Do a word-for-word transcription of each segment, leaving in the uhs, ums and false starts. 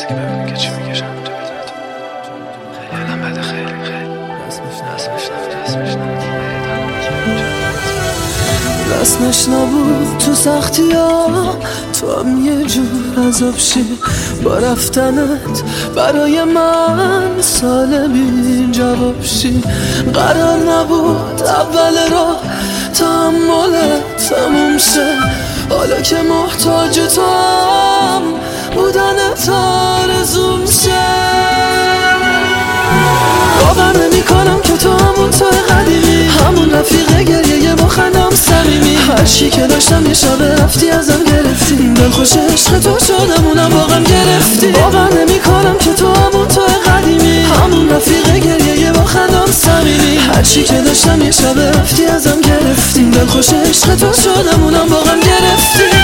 کسی که ببینی که چی میکشم اینجا بدونی تو خیلی آدم بده، خیلی خیلی رسمش نبود رسمش نبود تو سختی ها، تو هم یه جور عذاب شی با رفتنت برای من سال بی جواب شی. قرار نبود اول راه تحملت تموم شه، حالا که محتاج تو هم بودنت آرزوم شه. باور نمی کنم که تو همون تو قدیمی، همون رفیق گریه با خندم صمیمی. هر چی که داشتم یه شب رفتی ازم گرفتی، دلخوش عشق تو شدم اونم واقعا گرفتی. باور نمی کنم که تو همون تو قدیمی، همون رفیق گریه با خندم صمیمی. هر چی که داشتم یه شب رفتی ازم گرفتی، دلخوش عشق تو شدم اونم واقعا گرفتی.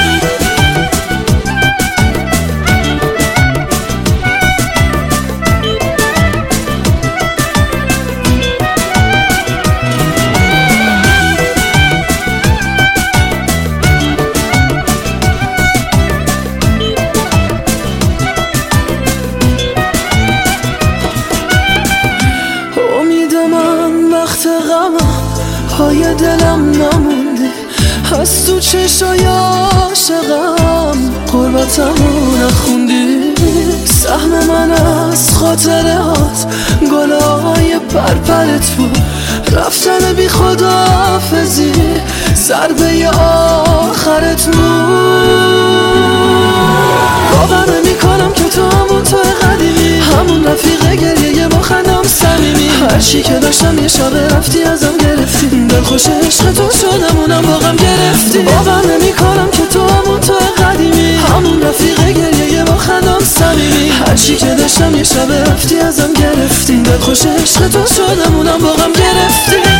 پای دلم نموندی، از تو چشای عاشقم قربتمو نخوندی. سهم من از خاطره هات گلای پرپرت بود، رفتن بی خداحافظی ضربه آخرت بود. باور نمی کنم که تو همون تو قدیمی، همون رفیق گریه با خندم صمیمی. هر چی که داشتم یه شب رفتی ازم گرفتی، دلخوش عشق تو شدم اونم واقعا گرفتی. باور نمی کنم که تو همون تو قدیمی، همون رفیق گریه با خندم صمیمی. هر چی که داشتم یه شب رفتی ازم گرفتی، دلخوش عشق تو شدم اونم واقعا گرفتی.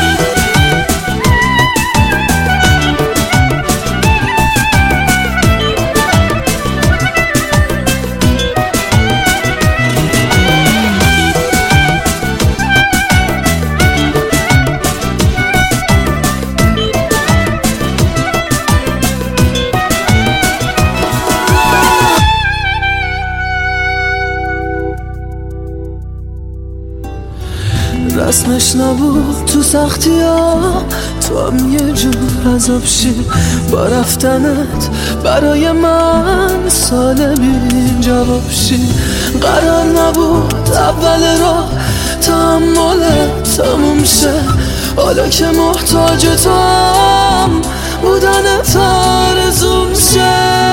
رسمش نبود تو سختی ها، تو هم یه جور عذاب شی با رفتنت برای من سال بی جواب شی. قرار نبود اول راه تحملت تموم شه، حالا که محتاج تو هم بودنت آرزوم شه.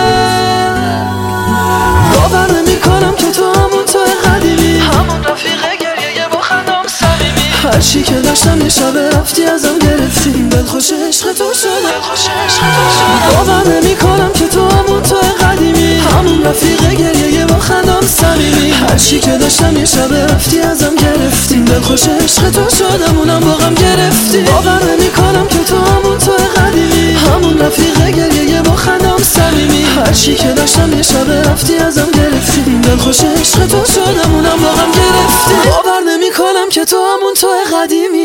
باور نمی کنم که تو همون تو قدیمی، همون رفیق گریه با خندم صمیمی. هر چی که داشتم یه شب رفتی ازم گرفتی، دلخوش عشق تو شدم. باور نمی کنم که تو همون تو قدیمی، همون رفیق گریه با خندم صمیمی. هر چی که داشتم یه شب رفتی ازم گرفتی، دلخوش عشق تو شدم اونم واقعا گرفتی. باور نمی کنم که تو همون تو قدیمی، همون رفیق گریه با خندم صمیمی. هر چی که داشتم یه شب رفتی ازم گرفتی، دلخوش عشق تو شدم اونم واقعا گرفتی. باور نمی کنم که تو همون تو قدیمی.